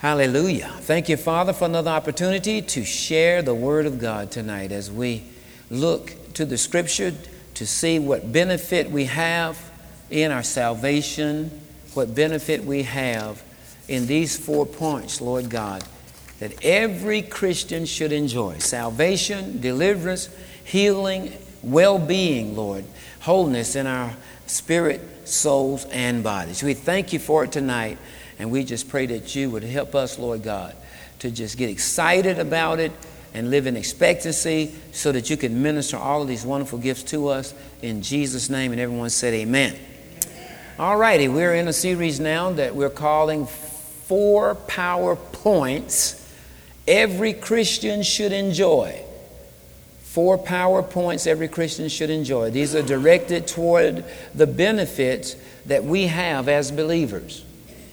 Hallelujah. Thank you, Father, for another opportunity to share the Word of God tonight as we look to the Scripture to see what benefit we have in our salvation, what benefit we have in these 4 points, Lord God, that every Christian should enjoy: salvation, deliverance, healing, well-being, Lord, wholeness in our spirit, souls, and bodies. We thank you for it tonight. And we just pray that you would help us, Lord God, to just get excited about it and live in expectancy so that you can minister all of these wonderful gifts to us in Jesus' name. And everyone said amen. All righty, we're in a series now that we're calling 4 Power Points Every Christian Should Enjoy. 4 power points every Christian should enjoy. These are directed toward the benefits that we have as believers.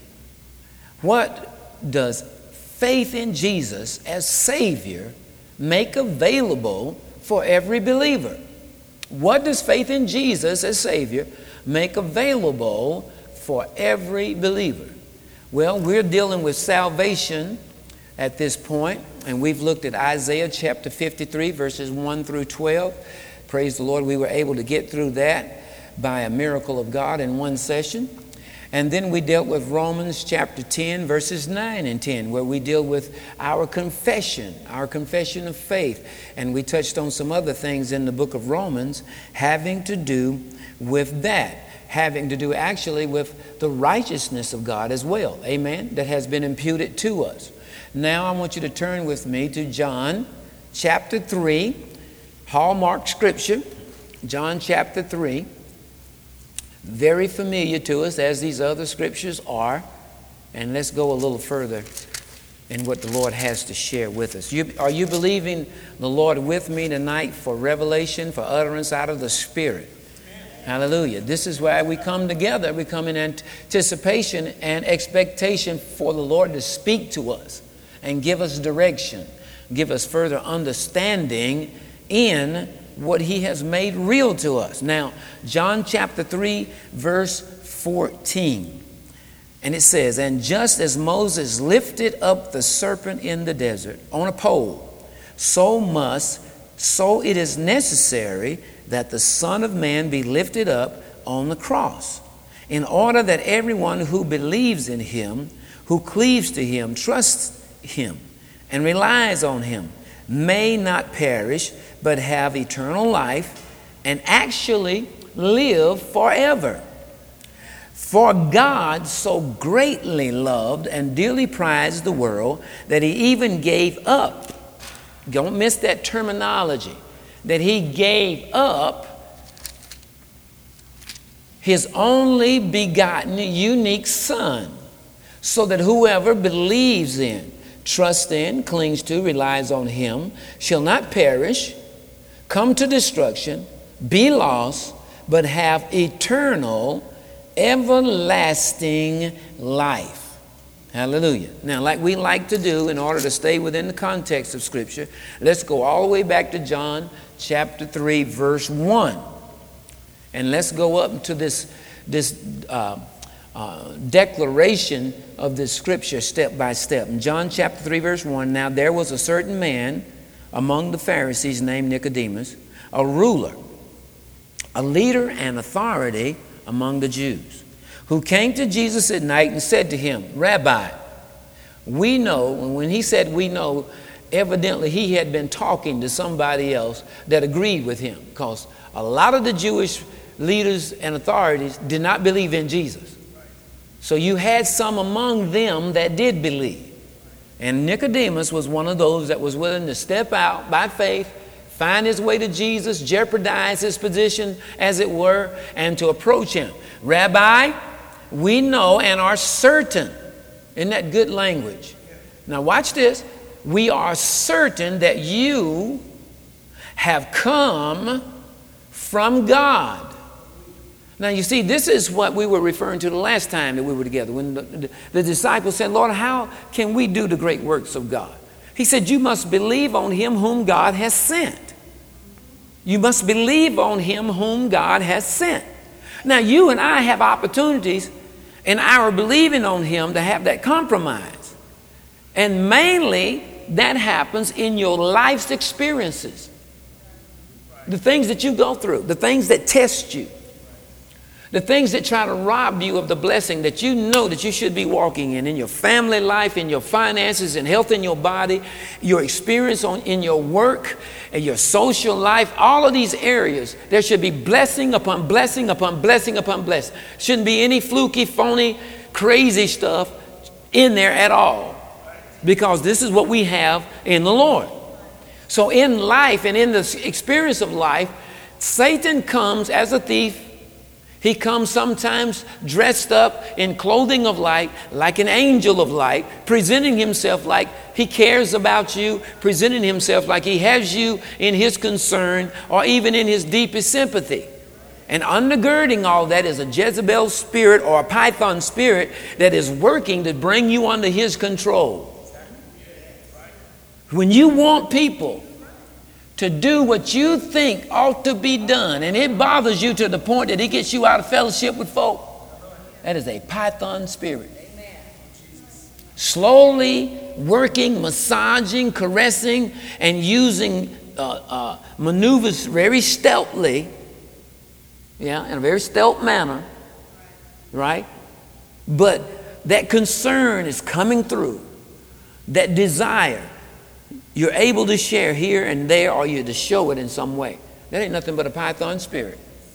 What does faith in Jesus as Savior make available for every believer? What does faith in Jesus as Savior make available for every believer? Well, we're dealing with salvation at this point, and we've looked at Isaiah chapter 53, verses 1 through 12. Praise the Lord, we were able to get through that by a miracle of God in one session. And then we dealt with Romans chapter 10, verses 9 and 10, where we deal with our confession of faith. And we touched on some other things in the book of Romans having to do with that, having to do actually with the righteousness of God as well, amen, that has been imputed to us. Now I want you to turn with me to John chapter 3, hallmark scripture, John chapter 3. Very familiar to us as these other scriptures are. And let's go a little further in what the Lord has to share with us. Are you believing the Lord with me tonight for revelation, for utterance out of the Spirit? Hallelujah. This is why we come together. We come in anticipation and expectation for the Lord to speak to us and give us direction, give us further understanding in what He has made real to us. Now, John chapter 3, verse 14. And it says, "And just as Moses lifted up the serpent in the desert on a pole, so it is necessary that the Son of Man be lifted up on the cross, in order that everyone who believes in Him, who cleaves to Him, trusts Him, and relies on Him, may not perish, but have eternal life and actually live forever. For God so greatly loved and dearly prized the world that He even gave up." Don't miss that terminology. That He gave up His only begotten unique Son, so that whoever believes in, trusts in, clings to, relies on Him, shall not perish, come to destruction, be lost, but have eternal, everlasting life. Hallelujah. Now, like we like to do in order to stay within the context of Scripture, let's go all the way back to John chapter 3, verse 1. And let's go up to this declaration of this Scripture step by step. In John chapter 3, verse 1, "Now there was a certain man among the Pharisees named Nicodemus, a ruler, a leader and authority among the Jews, who came to Jesus at night and said to Him, 'Rabbi, we know,'" and when he said "we know," evidently he had been talking to somebody else that agreed with him, because a lot of the Jewish leaders and authorities did not believe in Jesus. So you had some among them that did believe. And Nicodemus was one of those that was willing to step out by faith, find his way to Jesus, jeopardize his position, as it were, and to approach Him. "Rabbi, we know and are certain." Isn't that good language? Now watch this. "We are certain that you have come from God." Now you see, this is what we were referring to the last time that we were together, when the disciples said, "Lord, how can we do the great works of God?" He said, "You must believe on Him whom God has sent." You must believe on Him whom God has sent. Now you and I have opportunities in our believing on Him to have that compromise. And mainly that happens in your life's experiences. The things that you go through, the things that test you, the things that try to rob you of the blessing that you know that you should be walking in your family life, in your finances, in health in your body, your experience in your work, and your social life, all of these areas, there should be blessing upon blessing upon blessing upon blessing. Shouldn't be any fluky, phony, crazy stuff in there at all, because this is what we have in the Lord. So in life and in the experience of life, Satan comes as a thief. He comes sometimes dressed up in clothing of light, like an angel of light, presenting himself like he cares about you, presenting himself like he has you in his concern or even in his deepest sympathy. And undergirding all that is a Jezebel spirit or a Python spirit that is working to bring you under his control. When you want people to do what you think ought to be done, and it bothers you to the point that it gets you out of fellowship with folk, that is a Python spirit. Slowly working, massaging, caressing, and using maneuvers very stealthily, in a very stealth manner, right? But that concern is coming through, that desire. You're able to share here and there, or you're to show it in some way. That ain't nothing but a Python spirit.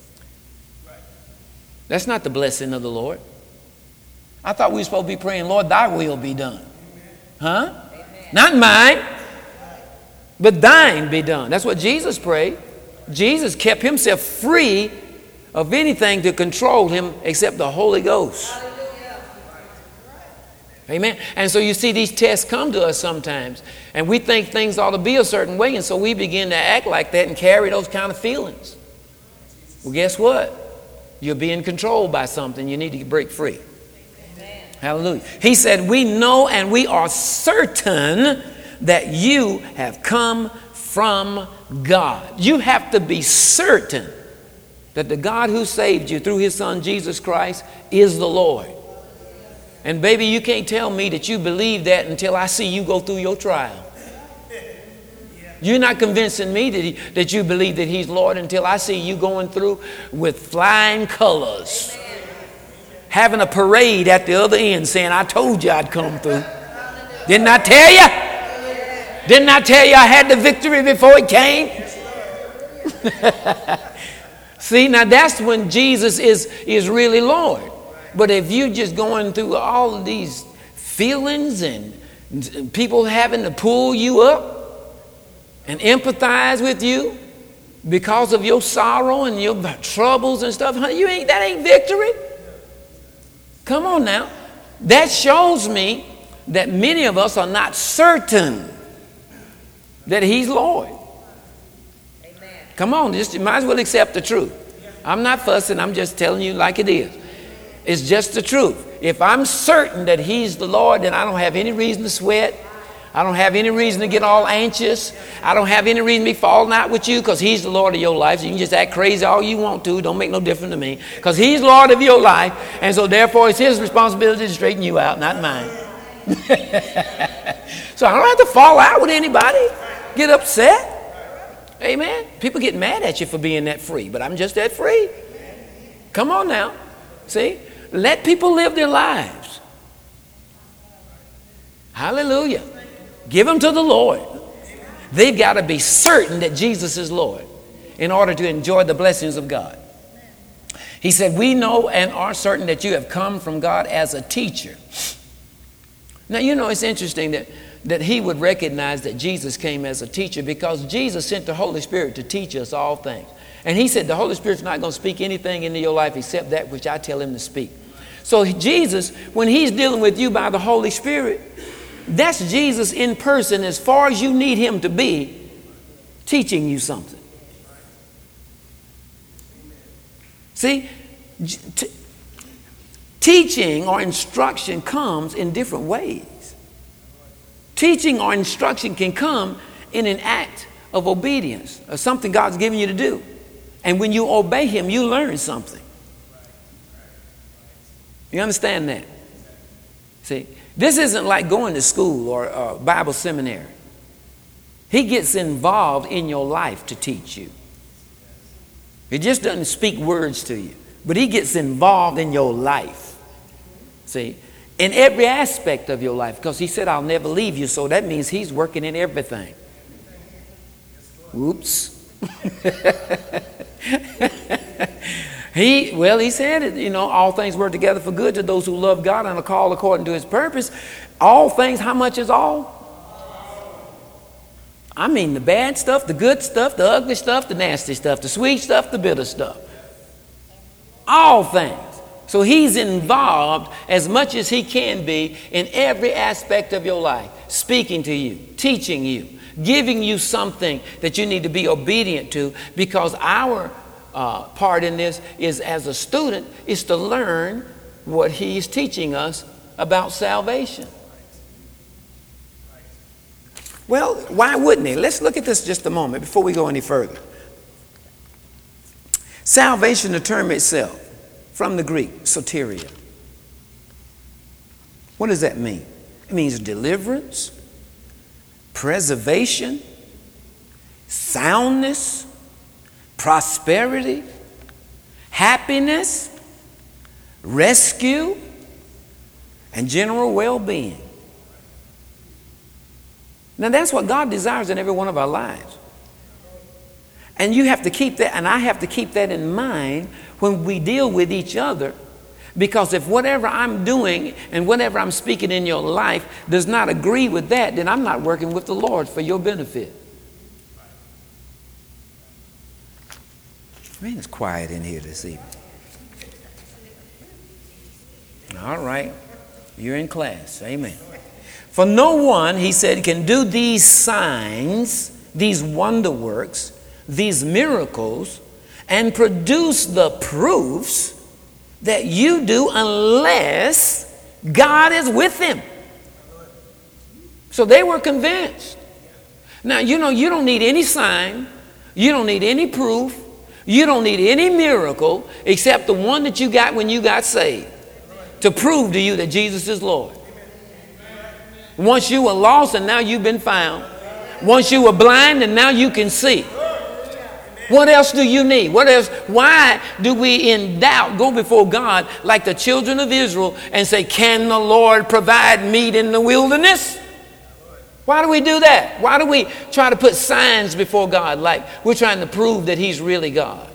That's not the blessing of the Lord. I thought we were supposed to be praying, Lord, thy will be done. Huh? Amen. Not mine, but thine be done. That's what Jesus prayed. Jesus kept himself free of anything to control him except the Holy Ghost. Amen. And so you see these tests come to us sometimes, and we think things ought to be a certain way, and so we begin to act like that and carry those kind of feelings. Well, guess what? You're being controlled by something. You need to break free. Amen. Hallelujah. He said, we know and we are certain that you have come from God. You have to be certain that the God who saved you through his son Jesus Christ is the Lord. And baby, you can't tell me that you believe that until I see you go through your trial. You're not convincing me that you believe that he's Lord until I see you going through with flying colors. Having a parade at the other end saying, I told you I'd come through. Didn't I tell you? Didn't I tell you I had the victory before it came? See, now that's when Jesus is really Lord. But if you're just going through all of these feelings and people having to pull you up and empathize with you because of your sorrow and your troubles and stuff, that ain't victory. Come on now. That shows me that many of us are not certain that he's Lord. Amen. Come on, you might as well accept the truth. I'm not fussing, I'm just telling you like it is. It's just the truth. If I'm certain that he's the Lord, then I don't have any reason to sweat. I don't have any reason to get all anxious. I don't have any reason to be falling out with you, because he's the Lord of your life. So you can just act crazy all you want to. Don't make no difference to me, because he's Lord of your life. And so therefore it's his responsibility to straighten you out, not mine. So I don't have to fall out with anybody, get upset. Amen. People get mad at you for being that free, but I'm just that free. Come on now. See? Let people live their lives. Hallelujah. Give them to the Lord. They've got to be certain that Jesus is Lord in order to enjoy the blessings of God. He said, we know and are certain that you have come from God as a teacher. Now, it's interesting that he would recognize that Jesus came as a teacher, because Jesus sent the Holy Spirit to teach us all things. And he said the Holy Spirit's not going to speak anything into your life except that which I tell him to speak. So Jesus, when he's dealing with you by the Holy Spirit, that's Jesus in person as far as you need him to be, teaching you something. See, teaching or instruction comes in different ways. Teaching or instruction can come in an act of obedience, or something God's given you to do. And when you obey him, you learn something. You understand that? See, this isn't like going to school or Bible seminary. He gets involved in your life to teach you. He just doesn't speak words to you, but he gets involved in your life. See, in every aspect of your life, because he said, I'll never leave you. So that means he's working in everything. Oops. He said it, all things work together for good to those who love God and are called according to his purpose. All things, how much is all? I mean the bad stuff, the good stuff, the ugly stuff, the nasty stuff, the sweet stuff, the bitter stuff. All things. So he's involved as much as he can be in every aspect of your life, speaking to you, teaching you, giving you something that you need to be obedient to, because our part in this is, as a student, is to learn what he's teaching us about salvation. Well, why wouldn't he? Let's look at this just a moment before we go any further. Salvation, the term itself, from the Greek, soteria. What does that mean? It means deliverance, preservation, soundness, prosperity, happiness, rescue, and general well-being. Now that's what God desires in every one of our lives. And you have to keep that, and I have to keep that in mind when we deal with each other, because if whatever I'm doing and whatever I'm speaking in your life does not agree with that, then I'm not working with the Lord for your benefit. Man, it's quiet in here this evening. All right. You're in class. Amen. For no one, he said, can do these signs, these wonder works, these miracles, and produce the proofs that you do unless God is with him. So they were convinced. Now, you don't need any sign. You don't need any proof. You don't need any miracle except the one that you got when you got saved to prove to you that Jesus is Lord. Once you were lost and now you've been found. Once you were blind and now you can see. What else do you need? What else? Why do we in doubt go before God like the children of Israel and say, can the Lord provide meat in the wilderness? Why do we do that? Why do we try to put signs before God like we're trying to prove that he's really God?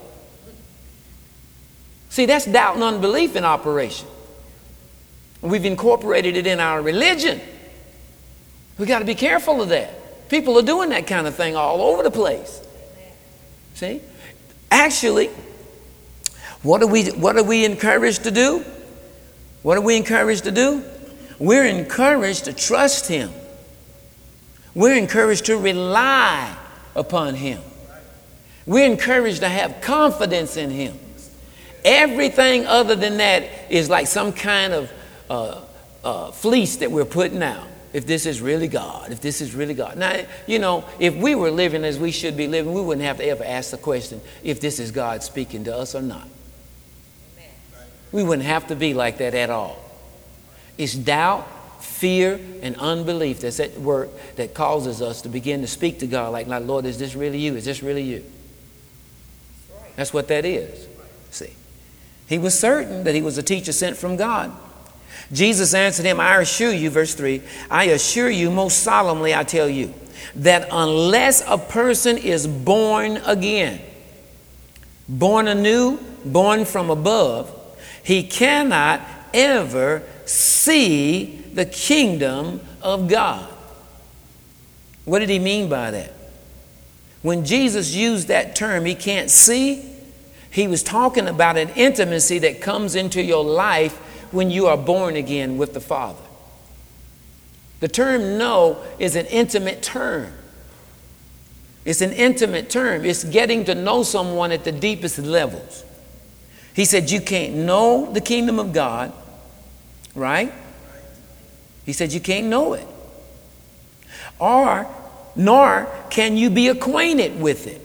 See, that's doubt and unbelief in operation. We've incorporated it in our religion. We got to be careful of that. People are doing that kind of thing all over the place. See? Actually, what are we encouraged to do? What are we encouraged to do? We're encouraged to trust him. We're encouraged to rely upon him. We're encouraged to have confidence in him. Everything other than that is like some kind of fleece that we're putting out. If this is really God, if this is really God. Now, if we were living as we should be living, we wouldn't have to ever ask the question if this is God speaking to us or not. Amen. We wouldn't have to be like that at all. It's doubt, fear, and unbelief that's at work that causes us to begin to speak to God like, Lord, is this really you? Is this really you? That's what that is. See, he was certain that he was a teacher sent from God. Jesus answered him, I assure you, verse 3, I assure you, most solemnly I tell you, that unless a person is born again, born anew, born from above, he cannot ever see the kingdom of God. What did he mean by that? When Jesus used that term, he can't see, he was talking about an intimacy that comes into your life when you are born again with the Father. The term know is an intimate term. It's an intimate term. It's getting to know someone at the deepest levels. He said you can't know the kingdom of God, right? He said you can't know it. Nor can you be acquainted with it.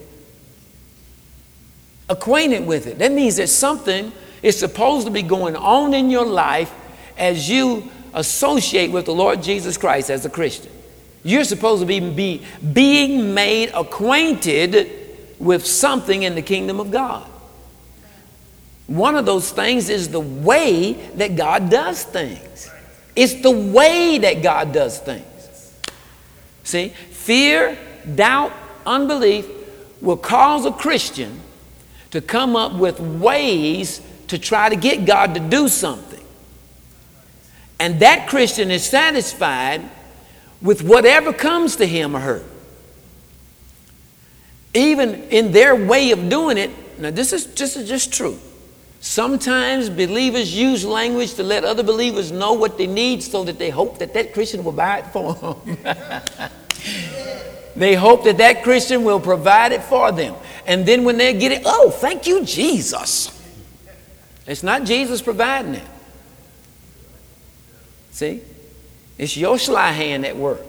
Acquainted with it. That means there's something is supposed to be going on in your life as you associate with the Lord Jesus Christ as a Christian. You're supposed to be being made acquainted with something in the kingdom of God. One of those things is the way that God does things. It's the way that God does things. See, fear, doubt, unbelief will cause a Christian to come up with ways to try to get God to do something. And that Christian is satisfied with whatever comes to him or her. Even in their way of doing it. Now this is just true. Sometimes believers use language to let other believers know what they need so that they hope that Christian will buy it for them. They hope that Christian will provide it for them. And then when they get it, oh, thank you, Jesus. It's not Jesus providing it. See? It's your sly hand at work.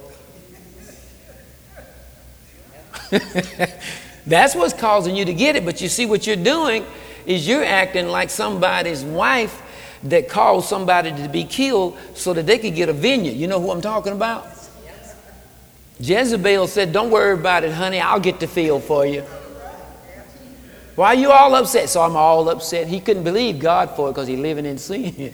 That's what's causing you to get it. But you see, what you're doing is you're acting like somebody's wife that caused somebody to be killed so that they could get a vineyard. You know who I'm talking about? Jezebel said, don't worry about it, honey. I'll get the field for you. Why are you all upset? So I'm all upset. He couldn't believe God for it because he's living in sin.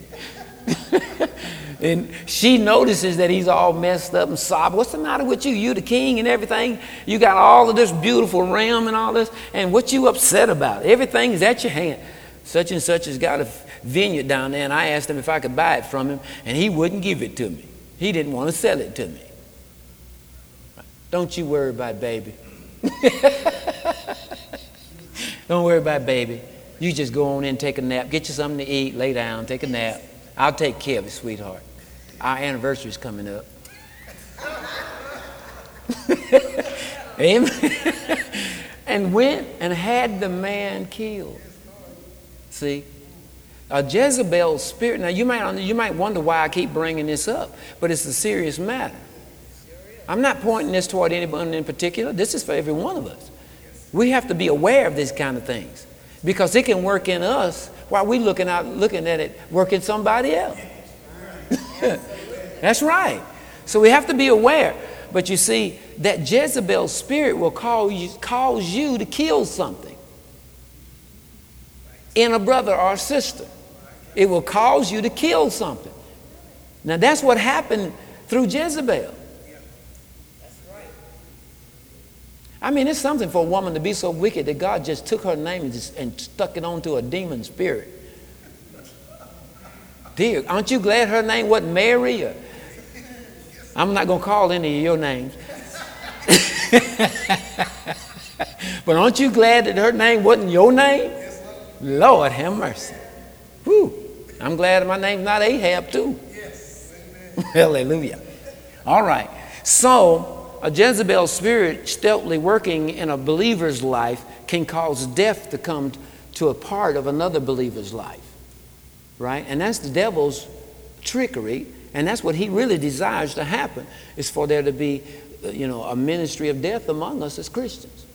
And she notices that he's all messed up and sobbing. What's the matter with you? You the king and everything. You got all of this beautiful realm and all this. And what you upset about? Everything is at your hand. Such and such has got a vineyard down there. And I asked him if I could buy it from him. And he wouldn't give it to me. He didn't want to sell it to me. Don't you worry about it, baby. Don't worry about it, baby. You just go on in and take a nap. Get you something to eat. Lay down. Take a nap. I'll take care of it, sweetheart. Our anniversary is coming up. Amen. And went and had the man killed. See? A Jezebel spirit. Now you might wonder why I keep bringing this up, but it's a serious matter. I'm not pointing this toward anyone in particular. This is for every one of us. We have to be aware of these kind of things because it can work in us while we're looking at it work in somebody else. That's right. So we have to be aware. But you see, that Jezebel spirit will cause you to kill something in a brother or sister. It will cause you to kill something. Now that's what happened through Jezebel. I mean, it's something for a woman to be so wicked that God just took her name and stuck it onto a demon spirit. Dear, aren't you glad her name wasn't Mary? I'm not going to call any of your names. But aren't you glad that her name wasn't your name? Lord have mercy. Whew. I'm glad my name's not Ahab too. Hallelujah. All right. So a Jezebel spirit stealthily working in a believer's life can cause death to come to a part of another believer's life. Right? And that's the devil's trickery. And that's what he really desires to happen, is for there to be, a ministry of death among us as Christians.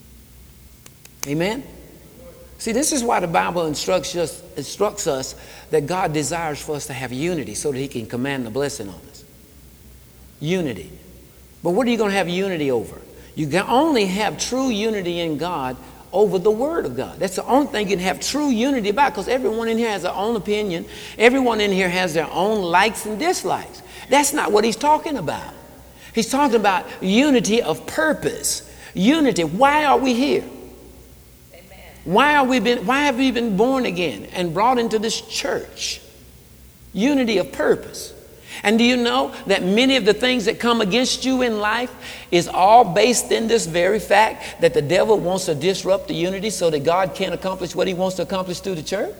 Amen? See, this is why the Bible instructs us that God desires for us to have unity so that he can command the blessing on us. Unity. But what are you going to have unity over? You can only have true unity in God over the Word of God. That's the only thing you can have true unity about, because everyone in here has their own opinion. Everyone in here has their own likes and dislikes. That's not what he's talking about. He's talking about unity of purpose. Unity. Why are we here? Amen. Why have we been born again and brought into this church? Unity of purpose. And do you know that many of the things that come against you in life is all based in this very fact that the devil wants to disrupt the unity so that God can't accomplish what he wants to accomplish through the church?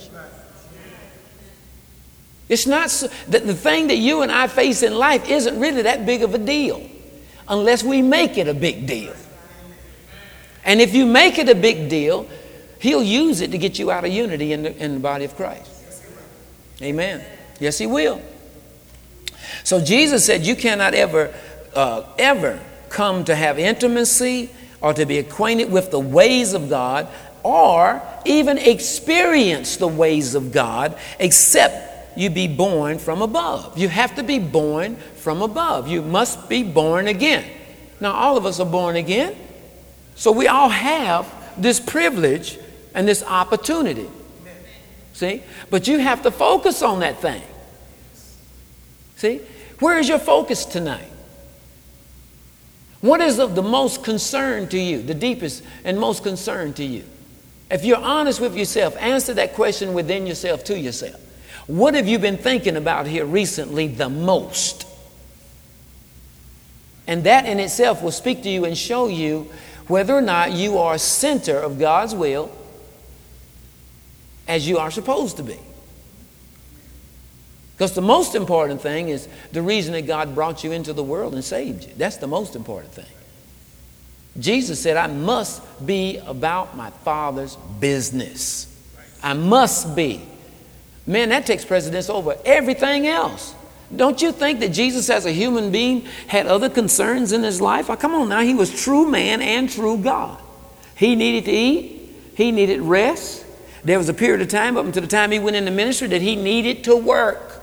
It's not so, the thing that you and I face in life isn't really that big of a deal unless we make it a big deal. And if you make it a big deal, he'll use it to get you out of unity in the body of Christ. Amen. Yes, he will. So Jesus said you cannot ever come to have intimacy or to be acquainted with the ways of God or even experience the ways of God except you be born from above. You have to be born from above. You must be born again. Now, all of us are born again, so we all have this privilege and this opportunity. See? But you have to focus on that thing. See? Where is your focus tonight? What is of the most concern to you, the deepest and most concern to you? If you're honest with yourself, answer that question within yourself to yourself. What have you been thinking about here recently the most? And that in itself will speak to you and show you whether or not you are center of God's will as you are supposed to be. Because the most important thing is the reason that God brought you into the world and saved you. That's the most important thing. Jesus said, I must be about my Father's business. I must be. Man, that takes precedence over everything else. Don't you think that Jesus as a human being had other concerns in his life? Oh, come on now, he was true man and true God. He needed to eat. He needed rest. There was a period of time up until the time he went into ministry that he needed to work.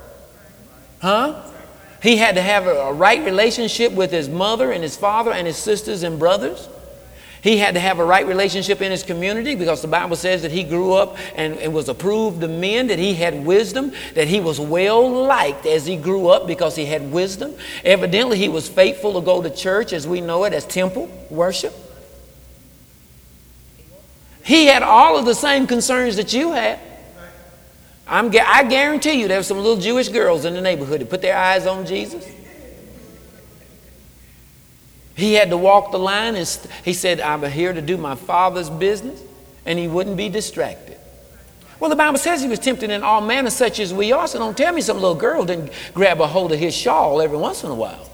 He had to have a right relationship with his mother and his father and his sisters and brothers. He had to have a right relationship in his community because the Bible says that he grew up and was approved of men, that he had wisdom, that he was well liked as he grew up because he had wisdom. Evidently, he was faithful to go to church as we know it as temple worship. He had all of the same concerns that you had. I guarantee you there were some little Jewish girls in the neighborhood that put their eyes on Jesus. He had to walk the line and he said, I'm here to do my Father's business, and he wouldn't be distracted. Well, the Bible says he was tempted in all manner such as we are, so don't tell me some little girl didn't grab a hold of his shawl every once in a while.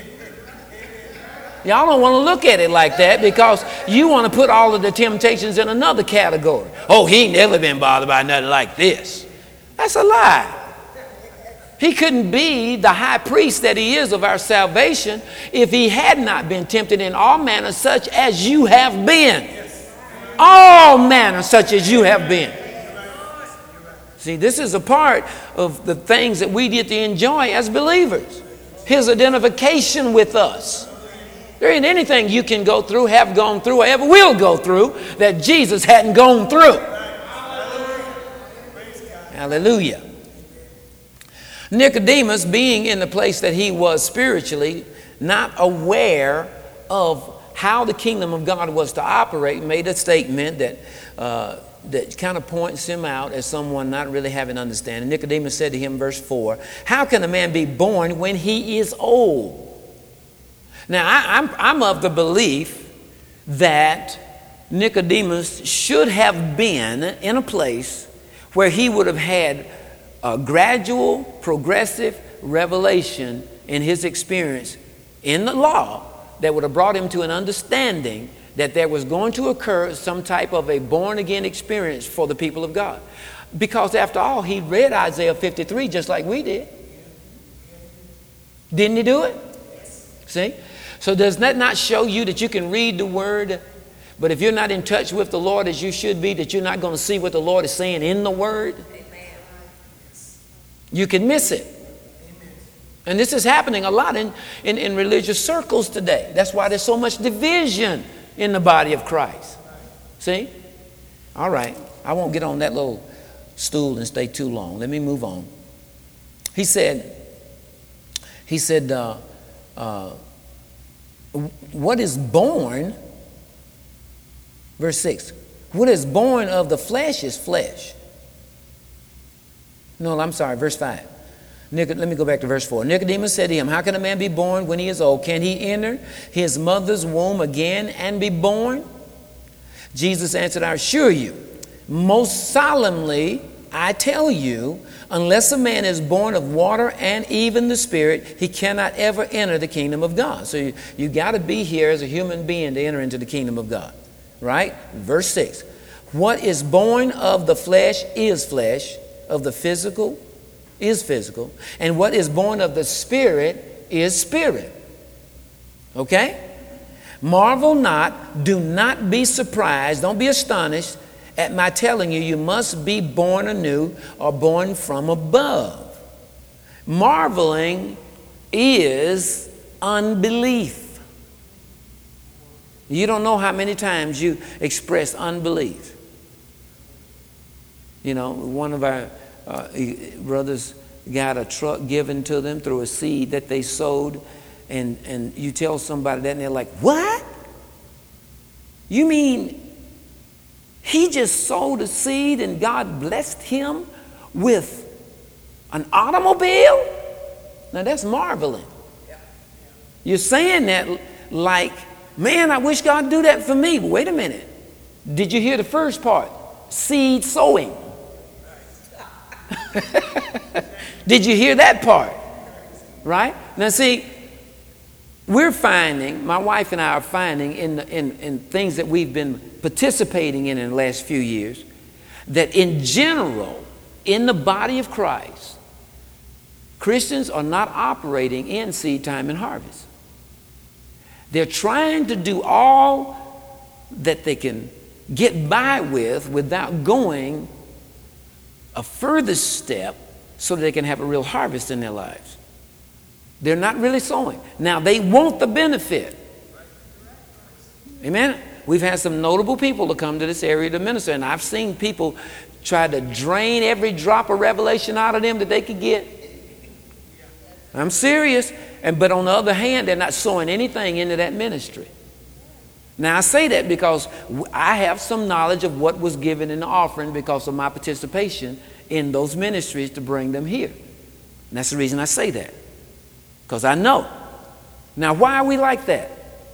Y'all don't want to look at it like that because you want to put all of the temptations in another category. Oh, he ain't never been bothered by nothing like this. That's a lie. He couldn't be the high priest that he is of our salvation if he had not been tempted in all manner such as you have been. All manner such as you have been. See, this is a part of the things that we get to enjoy as believers. His identification with us. There ain't anything you can go through, have gone through, or ever will go through that Jesus hadn't gone through. Hallelujah. Nicodemus, being in the place that he was spiritually, not aware of how the kingdom of God was to operate, made a statement that kind of points him out as someone not really having understanding. Nicodemus said to him, verse 4, how can a man be born when he is old? Now, I'm of the belief that Nicodemus should have been in a place where he would have had a gradual, progressive revelation in his experience in the law that would have brought him to an understanding that there was going to occur some type of a born-again experience for the people of God. Because after all, he read Isaiah 53 just like we did. Didn't he do it? See? So does that not show you that you can read the Word, but if you're not in touch with the Lord as you should be, that you're not going to see what the Lord is saying in the Word? You can miss it. And this is happening a lot in religious circles today. That's why there's so much division in the body of Christ. See? All right. I won't get on that little stool and stay too long. Let me move on. He said, what is born, verse 6, what is born of the flesh is flesh. No, I'm sorry, verse 5. Let me go back to verse 4. Nicodemus said to him, how can a man be born when he is old? Can he enter his mother's womb again and be born? Jesus answered, I assure you, most solemnly, I tell you, unless a man is born of water and even the Spirit, he cannot ever enter the kingdom of God. So you got to be here as a human being to enter into the kingdom of God. Right? Verse 6. What is born of the flesh is flesh, of the physical is physical, and what is born of the Spirit is spirit. Okay? Marvel not, do not be surprised, don't be astonished at my telling you, you must be born anew or born from above. Marveling is unbelief. You don't know how many times you express unbelief. You know, one of our brothers got a truck given to them through a seed that they sowed, and you tell somebody that and they're like, what? You mean he just sowed a seed and God blessed him with an automobile? Now that's marveling. You're saying that like, man, I wish God would do that for me. But wait a minute. Did you hear the first part? Seed sowing. Did you hear that part? Right? Now see, we're finding, my wife and I are finding in things that we've been participating in the last few years, that in general, in the body of Christ, Christians are not operating in seed time and harvest. They're trying to do all that they can get by with without going a further step so that they can have a real harvest in their lives. They're not really sowing. Now, they want the benefit. Amen? We've had some notable people to come to this area to minister, and I've seen people try to drain every drop of revelation out of them that they could get. I'm serious. But on the other hand, they're not sowing anything into that ministry. Now, I say that because I have some knowledge of what was given in the offering because of my participation in those ministries to bring them here. And that's the reason I say that. Because I know. Now, why are we like that?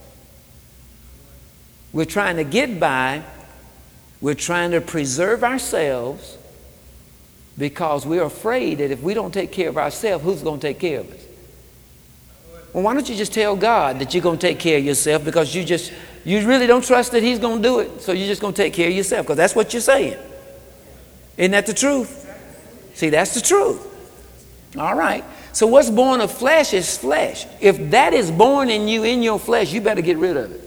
We're trying to get by. We're trying to preserve ourselves because we're afraid that if we don't take care of ourselves, who's going to take care of us? Well, why don't you just tell God that you're going to take care of yourself because you really don't trust that he's going to do it, so you're just going to take care of yourself because that's what you're saying. Isn't that the truth? See, that's the truth. All right. So what's born of flesh is flesh. If that is born in you, in your flesh, you better get rid of it.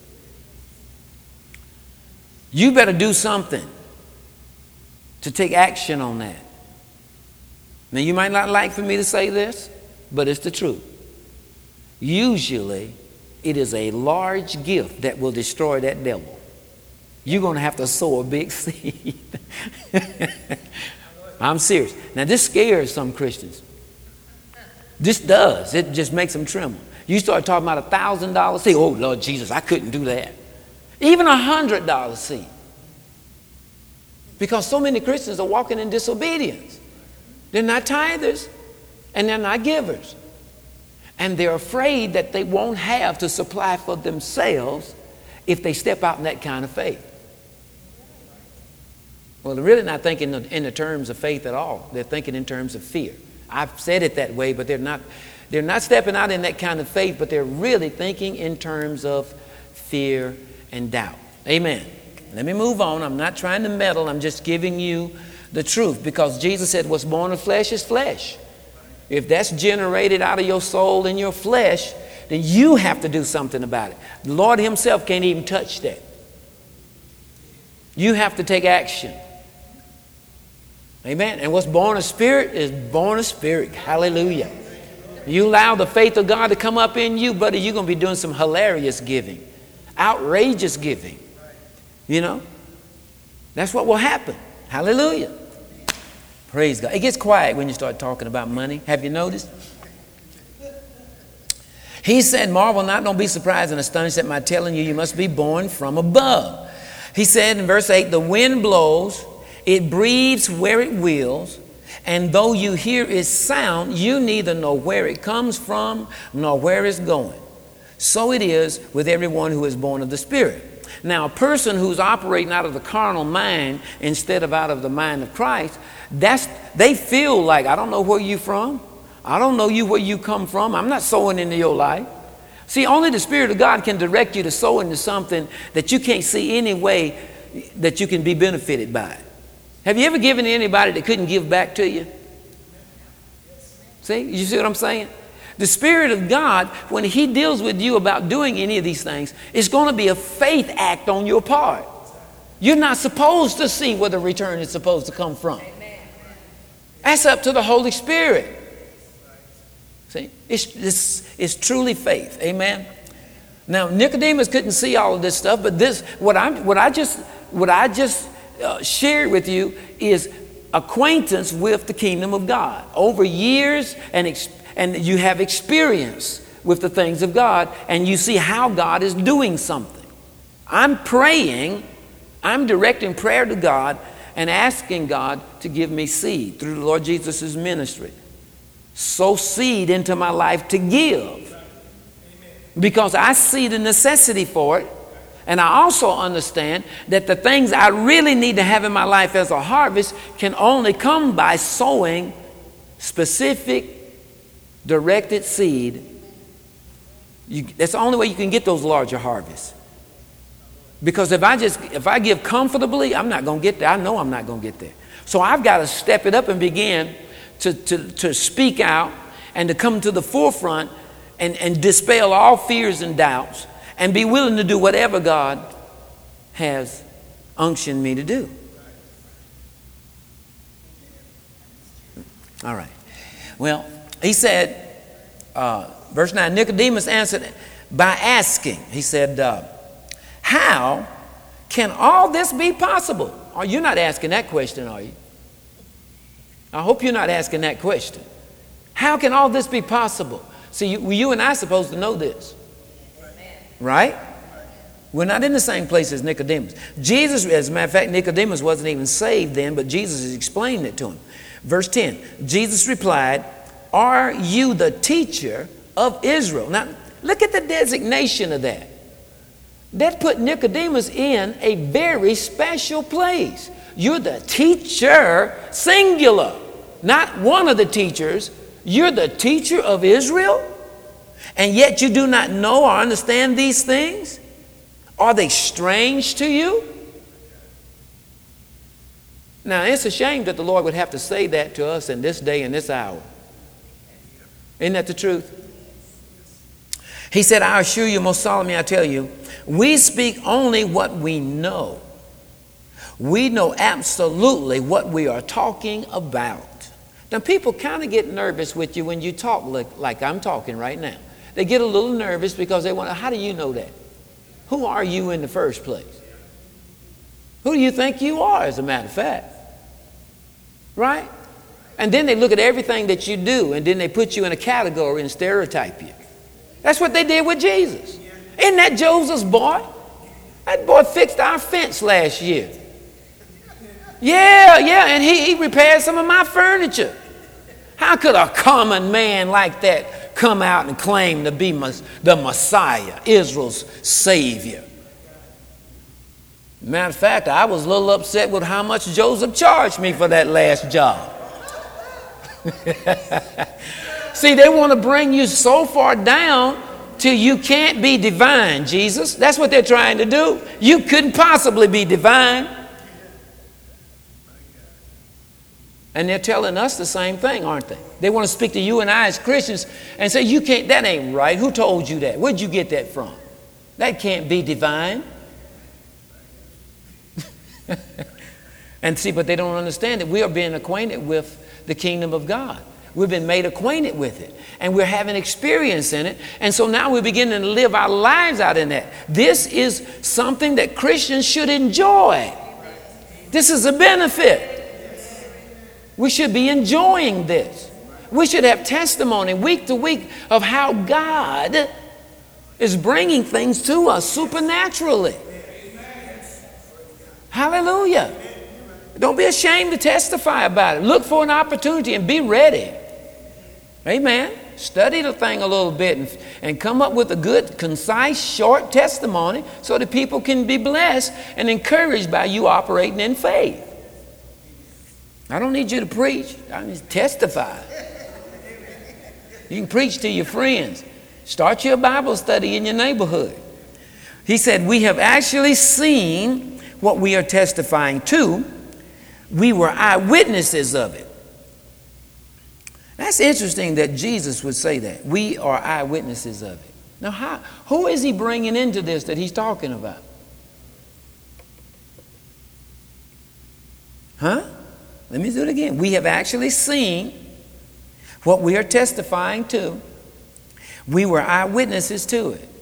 You better do something to take action on that. Now, you might not like for me to say this, but it's the truth. Usually, it is a large gift that will destroy that devil. You're going to have to sow a big seed. I'm serious. Now, this scares some Christians. This does. It just makes them tremble. You start talking about $1,000 seed. Oh, Lord Jesus, I couldn't do that. Even $100 seed. Because so many Christians are walking in disobedience. They're not tithers and they're not givers. And they're afraid that they won't have to supply for themselves if they step out in that kind of faith. Well, they're really not thinking in the terms of faith at all. They're thinking in terms of fear. I've said it that way, but they're not stepping out in that kind of faith, but they're really thinking in terms of fear and doubt. Amen. Let me move on. I'm not trying to meddle. I'm just giving you the truth because Jesus said what's born of flesh is flesh. If that's generated out of your soul and your flesh, then you have to do something about it. The Lord himself can't even touch that. You have to take action. Amen. And what's born of spirit is born of spirit. Hallelujah. You allow the faith of God to come up in you, buddy, you're going to be doing some hilarious giving, outrageous giving. You know, that's what will happen. Hallelujah. Praise God. It gets quiet when you start talking about money. Have you noticed? He said, marvel not, don't be surprised and astonished at my telling you, you must be born from above. He said in verse 8, the wind blows, it breathes where it wills, and though you hear its sound, you neither know where it comes from nor where it's going. So it is with everyone who is born of the Spirit. Now, a person who's operating out of the carnal mind instead of out of the mind of Christ, they feel like, I don't know where you're from. I don't know where you come from. I'm not sowing into your life. See, only the Spirit of God can direct you to sow into something that you can't see any way that you can be benefited by. Have you ever given to anybody that couldn't give back to you? See, you see what I'm saying? The Spirit of God, when he deals with you about doing any of these things, it's going to be a faith act on your part. You're not supposed to see where the return is supposed to come from. That's up to the Holy Spirit. See, it's truly faith. Amen. Now Nicodemus couldn't see all of this stuff, but this what I just shared with you is acquaintance with the kingdom of God over years, and you have experience with the things of God, and you see how God is doing something. I'm praying, I'm directing prayer to God and asking God to give me seed through the Lord Jesus' ministry. Sow seed into my life to give, because I see the necessity for it. And I also understand that the things I really need to have in my life as a harvest can only come by sowing specific directed seed. That's the only way you can get those larger harvests. Because if I give comfortably, I'm not going to get there. I know I'm not going to get there. So I've got to step it up and begin to speak out and to come to the forefront and dispel all fears and doubts and be willing to do whatever God has unctioned me to do. All right. Well, he said, verse 9, Nicodemus answered by asking. He said, how can all this be possible? Oh, you're not asking that question, are you? I hope you're not asking that question. How can all this be possible? See, you and I are supposed to know this. Right? We're not in the same place as Nicodemus. Jesus, as a matter of fact, Nicodemus wasn't even saved then, but Jesus is explaining it to him. Verse 10, Jesus replied, are you the teacher of Israel? Now, look at the designation of that. That put Nicodemus in a very special place. You're the teacher, singular, not one of the teachers. You're the teacher of Israel? And yet you do not know or understand these things? Are they strange to you? Now, it's a shame that the Lord would have to say that to us in this day and this hour. Isn't that the truth? He said, I assure you, most solemnly I tell you, we speak only what we know. We know absolutely what we are talking about. Now, people kind of get nervous with you when you talk like I'm talking right now. They get a little nervous because they wonder, how do you know that? Who are you in the first place? Who do you think you are, as a matter of fact? Right? And then they look at everything that you do, and then they put you in a category and stereotype you. That's what they did with Jesus. Isn't that Joseph's boy? That boy fixed our fence last year. Yeah, and he repaired some of my furniture. How could a common man like that come out and claim to be the Messiah, Israel's Savior? Matter of fact, I was a little upset with how much Joseph charged me for that last job. See, they want to bring you so far down till you can't be divine, Jesus. That's what they're trying to do. You couldn't possibly be divine. And they're telling us the same thing, aren't they? They want to speak to you and I as Christians and say, you can't, that ain't right. Who told you that? Where'd you get that from? That can't be divine. And see, but they don't understand that we are being acquainted with the kingdom of God. We've been made acquainted with it. And we're having experience in it. And so now we're beginning to live our lives out in that. This is something that Christians should enjoy. This is a benefit. We should be enjoying this. We should have testimony week to week of how God is bringing things to us supernaturally. Hallelujah. Don't be ashamed to testify about it. Look for an opportunity and be ready. Amen. Study the thing a little bit and come up with a good, concise, short testimony so that people can be blessed and encouraged by you operating in faith. I don't need you to preach. I need to testify. You can preach to your friends. Start your Bible study in your neighborhood. He said, we have actually seen what we are testifying to. We were eyewitnesses of it. That's interesting that Jesus would say that. We are eyewitnesses of it. Now, who is he bringing into this that he's talking about? Huh? Let me do it again. We have actually seen what we are testifying to. We were eyewitnesses to it.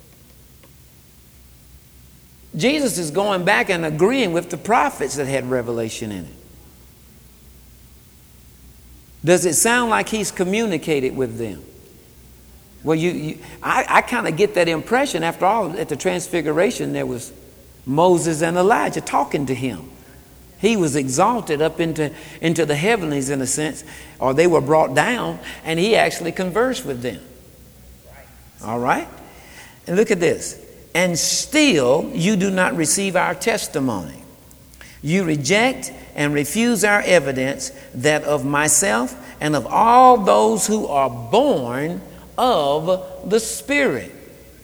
Jesus is going back and agreeing with the prophets that had revelation in it. Does it sound like he's communicated with them? Well, I kind of get that impression. After all, at the Transfiguration, there was Moses and Elijah talking to him. He was exalted up into the heavenlies in a sense, or they were brought down, and he actually conversed with them. All right? And look at this. And still you do not receive our testimony. You reject and refuse our evidence, that of myself and of all those who are born of the Spirit.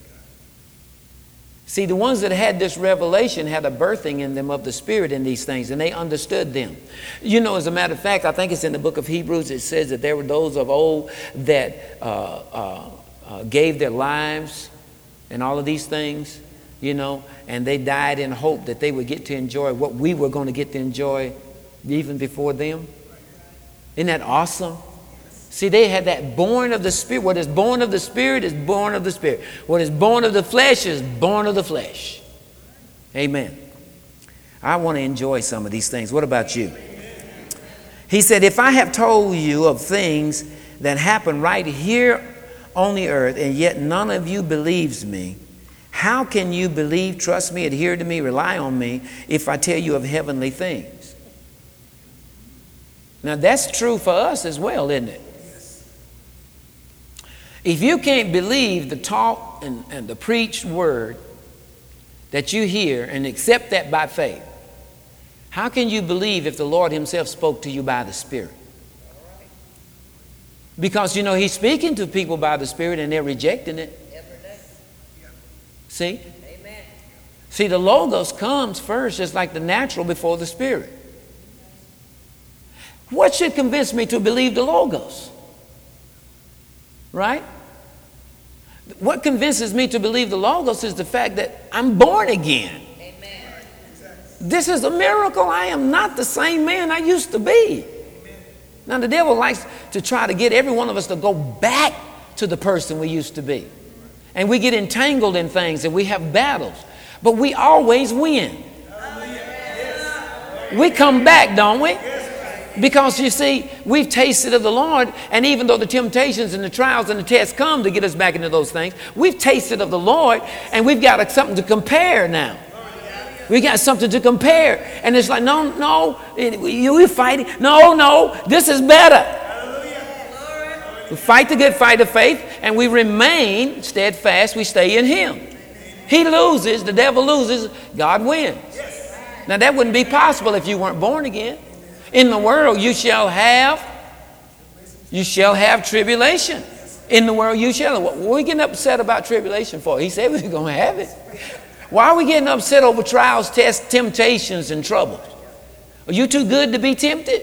See, the ones that had this revelation had a birthing in them of the Spirit in these things, and they understood them. You know, as a matter of fact, I think it's in the book of Hebrews, it says that there were those of old that gave their lives and all of these things, you know, and they died in hope that they would get to enjoy what we were going to get to enjoy even before them. Isn't that awesome? See, they had that born of the Spirit. What is born of the Spirit is born of the Spirit. What is born of the flesh is born of the flesh. Amen. I want to enjoy some of these things. What about you? He said, if I have told you of things that happen right here on the earth, and yet none of you believes me, how can you believe, trust me, adhere to me, rely on me if I tell you of heavenly things? Now that's true for us as well, isn't it? If you can't believe the taught and the preached word that you hear and accept that by faith, how can you believe if the Lord himself spoke to you by the Spirit? Because, you know, he's speaking to people by the Spirit and they're rejecting it. See? Amen. See, the Logos comes first, just like the natural before the Spirit. What should convince me to believe the Logos? Right? What convinces me to believe the Logos is the fact that I'm born again. Amen. This is a miracle. I am not the same man I used to be. Now, the devil likes to try to get every one of us to go back to the person we used to be. And we get entangled in things and we have battles. But we always win. We come back, don't we? Because, you see, we've tasted of the Lord, and even though the temptations and the trials and the tests come to get us back into those things, we've tasted of the Lord, and we've got something to compare now. We got something to compare. And it's like, no, you're fighting. No, this is better. We fight the good fight of faith, and we remain steadfast. We stay in him. He loses, the devil loses, God wins. Now, that wouldn't be possible if you weren't born again. In the world you shall have tribulation. In the world you shall. What are we getting upset about tribulation for? He said we're going to have it. Why are we getting upset over trials, tests, temptations, and troubles? Are you too good to be tempted?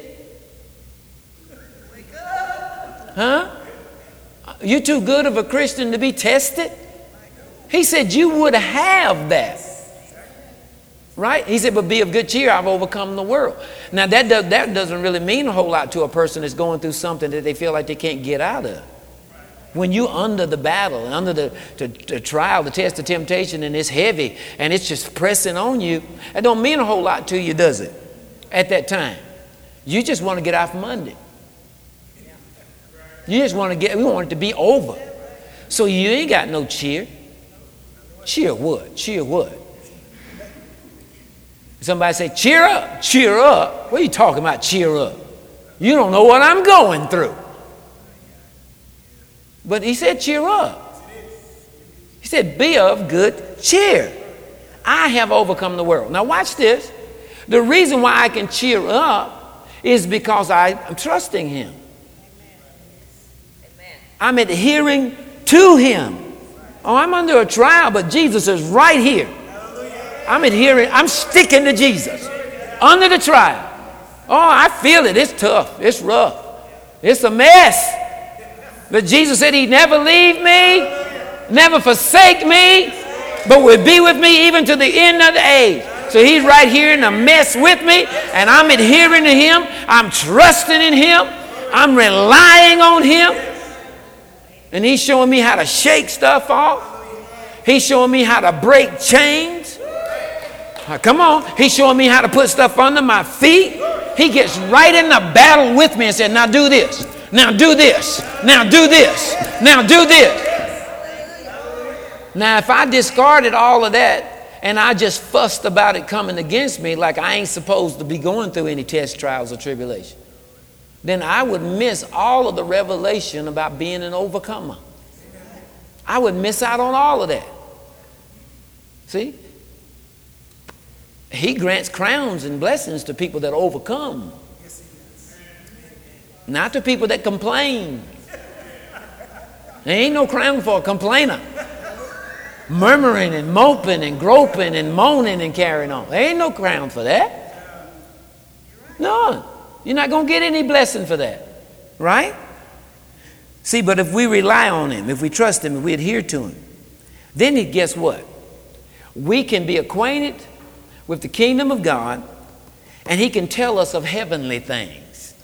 Huh? Are you too good of a Christian to be tested? He said you would have that. Right? He said, but be of good cheer, I've overcome the world. Now, that doesn't really mean a whole lot to a person that's going through something that they feel like they can't get out of. When you're under the battle, and under the trial, the test, the temptation, and it's heavy, and it's just pressing on you, it don't mean a whole lot to you, does it? At that time. You just want to get out from under it. You just want we want it to be over. So you ain't got no cheer. Cheer what? Cheer what? Somebody say, cheer up, cheer up. What are you talking about, cheer up? You don't know what I'm going through. But he said, cheer up. He said, be of good cheer. I have overcome the world. Now watch this. The reason why I can cheer up is because I'm trusting him. I'm adhering to him. Oh, I'm under a trial, but Jesus is right here. I'm adhering, I'm sticking to Jesus under the trial. Oh, I feel it. It's tough. It's rough. It's a mess. But Jesus said he'd never leave me, never forsake me, but would be with me even to the end of the age. So he's right here in the mess with me, and I'm adhering to him. I'm trusting in him. I'm relying on him. And he's showing me how to shake stuff off. He's showing me how to break chains. Come on. He's showing me how to put stuff under my feet. He gets right in the battle with me and said, now do this. Now do this. Now do this. Now do this. Now, if I discarded all of that and I just fussed about it coming against me like I ain't supposed to be going through any tests, trials, or tribulation, then I would miss all of the revelation about being an overcomer. I would miss out on all of that. See? He grants crowns and blessings to people that overcome, not to people that complain. There ain't no crown for a complainer. Murmuring and moping and groping and moaning and carrying on. There ain't no crown for that. No. You're not going to get any blessing for that. Right? See, but if we rely on him, if we trust him, if we adhere to him, then guess what? We can be acquainted with the kingdom of God, and he can tell us of heavenly things.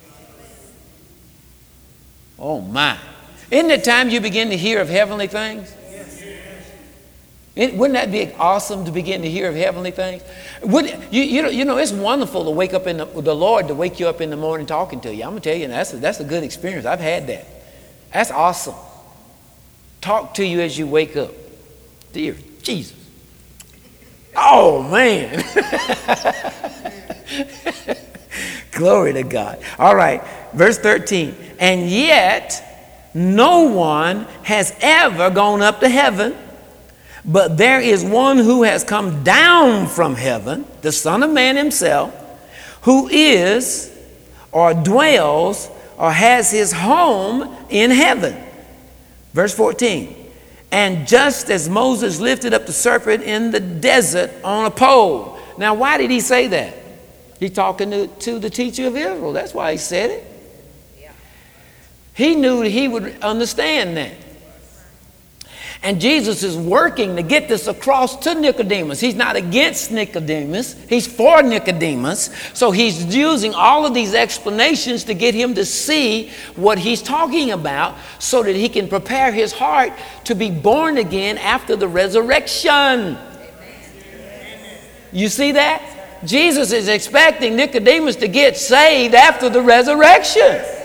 Oh my. Isn't it time you begin to hear of heavenly things? Wouldn't that be awesome to begin to hear of heavenly things? You know, it's wonderful to wake up in the Lord to wake you up in the morning talking to you. I'm going to tell you, that's a good experience. I've had that. That's awesome. Talk to you as you wake up. Dear Jesus. Oh, man. Glory to God. All right. Verse 13. And yet no one has ever gone up to heaven, but there is one who has come down from heaven, the Son of Man himself, who is or dwells or has his home in heaven. Verse 14. And just as Moses lifted up the serpent in the desert on a pole. Now, why did he say that? He's talking to the teacher of Israel. That's why he said it. He knew he would understand that. And Jesus is working to get this across to Nicodemus. He's not against Nicodemus. He's for Nicodemus. So he's using all of these explanations to get him to see what he's talking about so that he can prepare his heart to be born again after the resurrection. You see that? Jesus is expecting Nicodemus to get saved after the resurrection.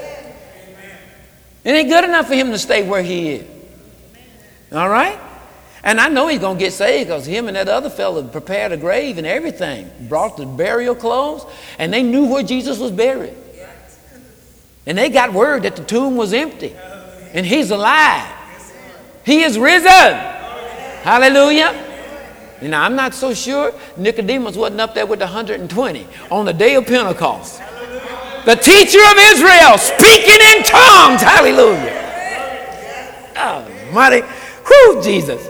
It ain't good enough for him to stay where he is. All right? And I know he's going to get saved because him and that other fellow prepared a grave and everything. Brought the burial clothes. And they knew where Jesus was buried. And they got word that the tomb was empty. And he's alive. He is risen. Hallelujah. And now, I'm not so sure Nicodemus wasn't up there with the 120 on the day of Pentecost. The teacher of Israel speaking in tongues. Hallelujah. Oh, mighty. Whew, Jesus.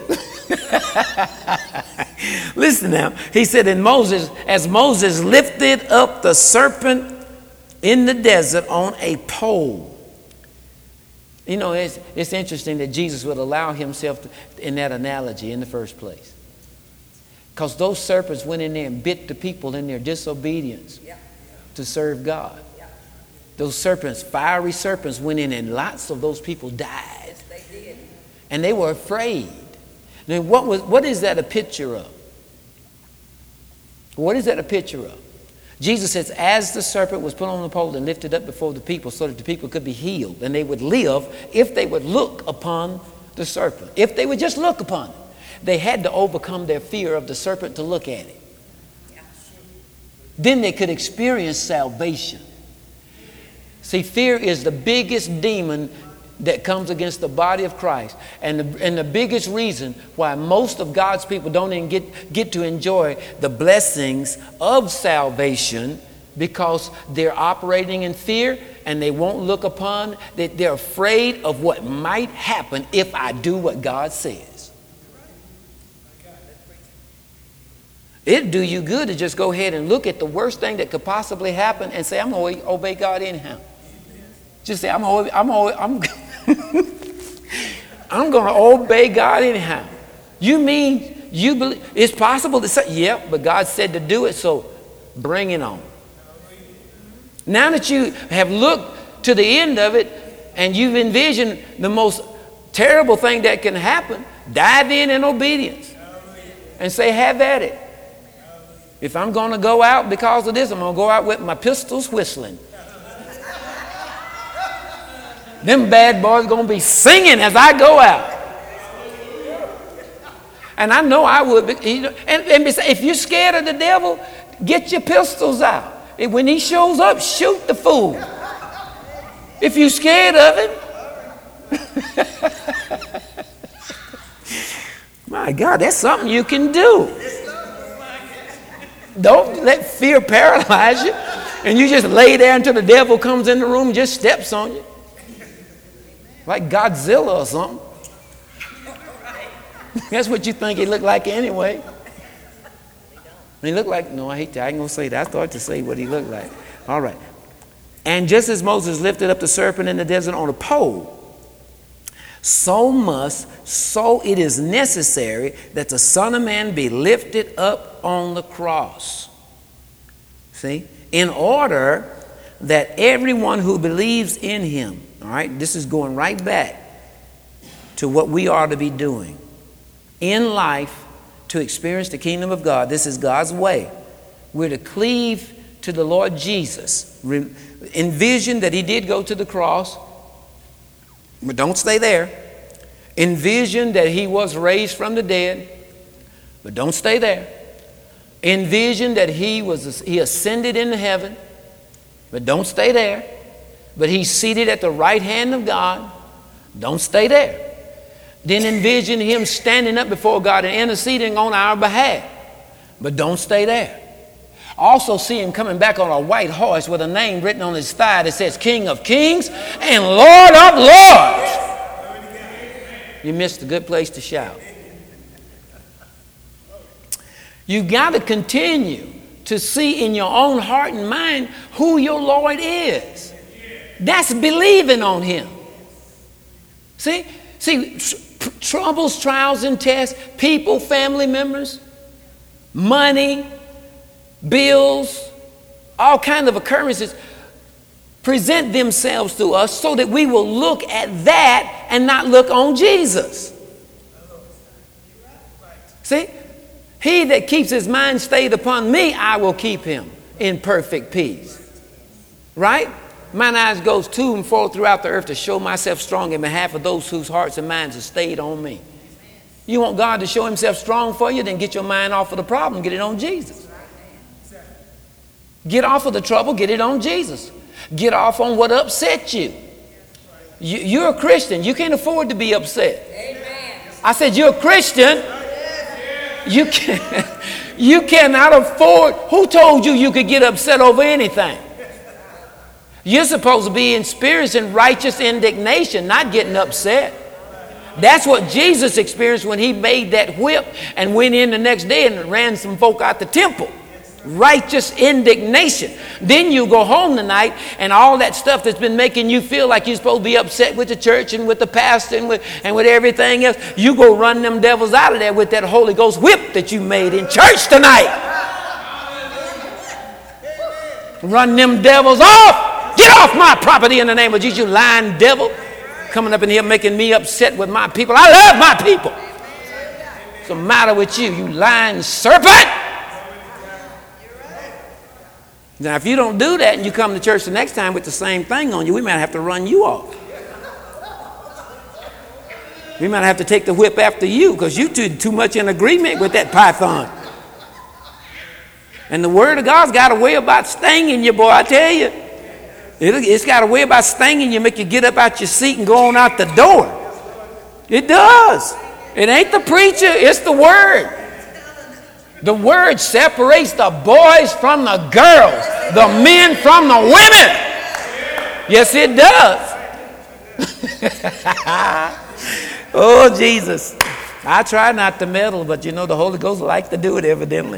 Listen now. He said, as Moses lifted up the serpent in the desert on a pole. You know, it's interesting that Jesus would allow himself in that analogy in the first place. Because those serpents went in there and bit the people in their disobedience to serve God. Those serpents, fiery serpents, went in and lots of those people died. And they were afraid. Now, what is that a picture of? What is that a picture of? Jesus says, as the serpent was put on the pole and lifted up before the people so that the people could be healed and they would live if they would look upon the serpent. If they would just look upon it. They had to overcome their fear of the serpent to look at it. Then they could experience salvation. See, fear is the biggest demon that comes against the body of Christ. And the biggest reason why most of God's people don't even get to enjoy the blessings of salvation, because they're operating in fear and they won't look upon that. They're afraid of what might happen if I do what God says. It'd do you good to just go ahead and look at the worst thing that could possibly happen and say, I'm going to obey God anyhow. Just say, I'm going to obey God anyhow. You mean You believe it's possible to say, yeah, but God said to do it, so bring it on. Now that you have looked to the end of it and you've envisioned the most terrible thing that can happen, dive in obedience and say, have at it. If I'm going to go out because of this, I'm going to go out with my pistols whistling. Them bad boys are going to be singing as I go out. And I know I would. And if you're scared of the devil, get your pistols out. When he shows up, shoot the fool. If you're scared of him. My God, that's something you can do. Don't let fear paralyze you. And you just lay there until the devil comes in the room and just steps on you. Like Godzilla or something. That's what you think he looked like anyway. He looked like, no, I hate that. I ain't going to say that. I started to say what he looked like. All right. And just as Moses lifted up the serpent in the desert on a pole, so it is necessary that the Son of Man be lifted up on the cross. See? In order that everyone who believes in him, all right, this is going right back to what we are to be doing in life to experience the kingdom of God. This is God's way. We're to cleave to the Lord Jesus. Envision that he did go to the cross, but don't stay there. Envision that he was raised from the dead, but don't stay there. Envision that he ascended into heaven, but don't stay there. But he's seated at the right hand of God. Don't stay there. Then envision him standing up before God and interceding on our behalf. But don't stay there. Also see him coming back on a white horse with a name written on his thigh that says King of Kings and Lord of Lords. You missed a good place to shout. You got to continue to see in your own heart and mind who your Lord is. That's believing on him. See, troubles, trials, and tests, people, family members, money, bills, all kinds of occurrences present themselves to us so that we will look at that and not look on Jesus. See? He that keeps his mind stayed upon me, I will keep him in perfect peace. Right? Mine eyes goes to and fro throughout the earth to show myself strong in behalf of those whose hearts and minds are stayed on me. You want God to show himself strong for you, then get your mind off of the problem, get it on Jesus. Get off of the trouble, get it on Jesus. Get off on what upset you. You're a Christian. You can't afford to be upset. I said, you're a Christian. You cannot afford. Who told you you could get upset over anything? You're supposed to be experiencing righteous indignation, not getting upset. That's what Jesus experienced when he made that whip and went in the next day and ran some folk out the temple. Righteous indignation. Then you go home tonight and all that stuff that's been making you feel like you're supposed to be upset with the church and with the pastor and with everything else, you go run them devils out of there with that Holy Ghost whip that you made in church tonight. Run them devils off. Get off my property in the name of Jesus, you lying devil. Coming up in here making me upset with my people. I love my people. What's the matter with you, you lying serpent? Now, if you don't do that and you come to church the next time with the same thing on you, we might have to run you off. We might have to take the whip after you because you too much in agreement with that python. And the word of God's got a way about stinging you, boy, I tell you. It's got a way about stinging you, make you get up out your seat and go on out the door. It does. It ain't the preacher, it's the word. The word separates the boys from the girls, the men from the women. Yes, it does. Oh, Jesus. I try not to meddle, but you know the Holy Ghost likes to do it evidently.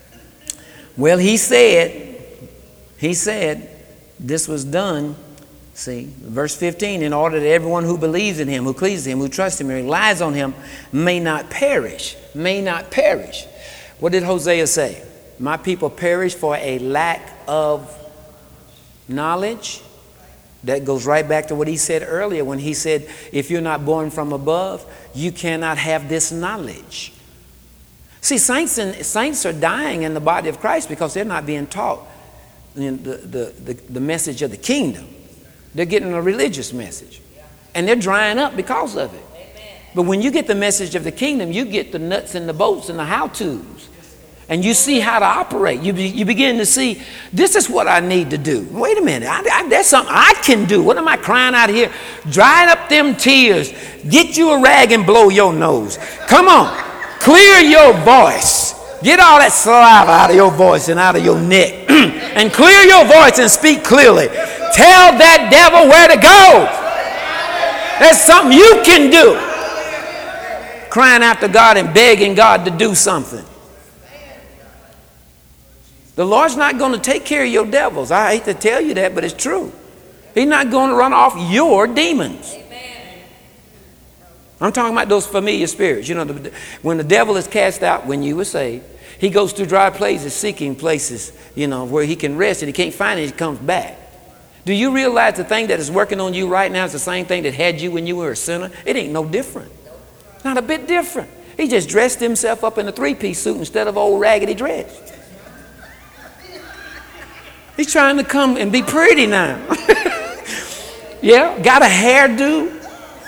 Well, he said, this was done See, verse 15, in order that everyone who believes in him, who cleaves him, who trusts him, relies on him, may not perish. May not perish. What did Hosea say? My people perish for a lack of knowledge. That goes right back to what he said earlier when he said, if you're not born from above, you cannot have this knowledge. See, saints are dying in the body of Christ because they're not being taught the message of the kingdom. They're getting a religious message. And they're drying up because of it. But when you get the message of the kingdom, you get the nuts and the bolts and the how-tos. And you see how to operate. You begin to see, this is what I need to do. Wait a minute, there's something I can do. What am I crying out here? Drying up them tears. Get you a rag and blow your nose. Come on, clear your voice. Get all that saliva out of your voice and out of your neck. And clear your voice and speak clearly. Tell that devil where to go. There's something you can do. Crying out to God and begging God to do something. The Lord's not going to take care of your devils. I hate to tell you that, but it's true. He's not going to run off your demons. I'm talking about those familiar spirits. You know, when the devil is cast out when you were saved, he goes through dry places, seeking places, you know, where he can rest, and he can't find it, he comes back. Do you realize the thing that is working on you right now is the same thing that had you when you were a sinner? It ain't no different. Not a bit different. He just dressed himself up in a three-piece suit instead of old raggedy dress. He's trying to come and be pretty now. Yeah, got a hairdo.